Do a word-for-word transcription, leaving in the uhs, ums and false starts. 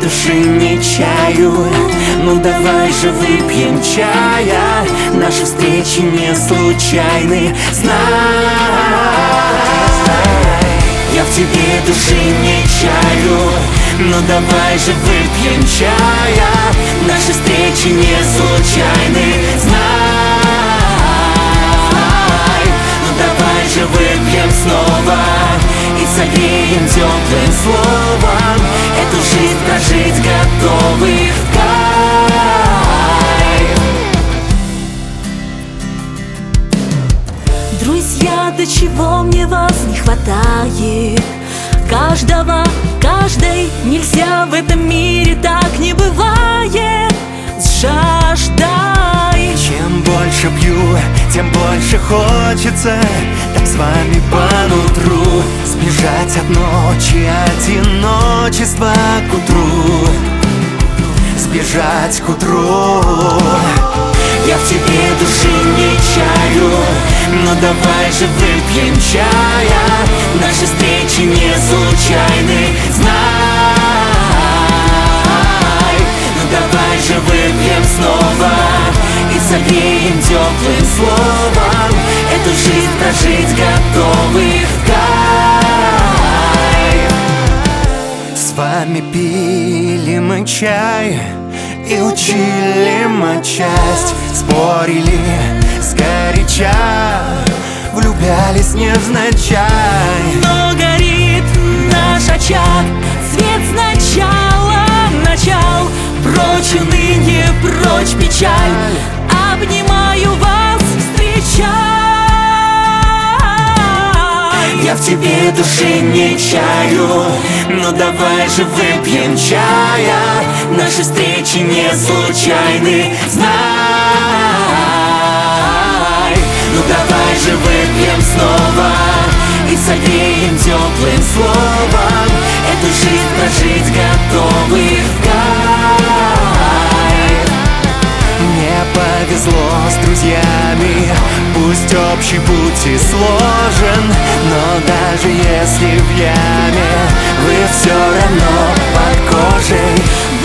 души не чаю. Ну давай же выпьем чая, наши встречи не случайны. Знай, я в тебе души не чаю. Ну давай же выпьем чая, наши встречи не случайны. Знай, ну давай же выпьем снова и согреем теплым словом. Эту жизнь прожить готовы в кайф. Друзья, до чего мне вас не хватает? Каждого, каждой нельзя в этом мире, так не бывает. С жаждой. Чем больше пью, тем больше хочется так с вами по нутру сбежать от ночи, одиночества к утру. Сбежать к утру. Я в тебе души не чаю. Но давай же выпьем чая, наши встречи не случайны. Знай, ну давай же выпьем снова и согреем теплым словом. Эту жизнь прожить готовы в кайф. С вами пили мы чай и учили матчасть, спорили сгоряча, влюблялись невзначай. Но горит наш очаг, свет сначала начал. Прочь уныние, прочь печаль, обнимаю вас, встречай. Я в тебе души не чаю. Ну давай же выпьем чая, наши встречи не случайны. Знай, ну давай же выпьем снова и согреем теплым словом. Эту жизнь прожить готовы в кайф. Мне повезло с друзьями, пусть общий путь и сложен, но даже если в яме, вы все равно под кожей.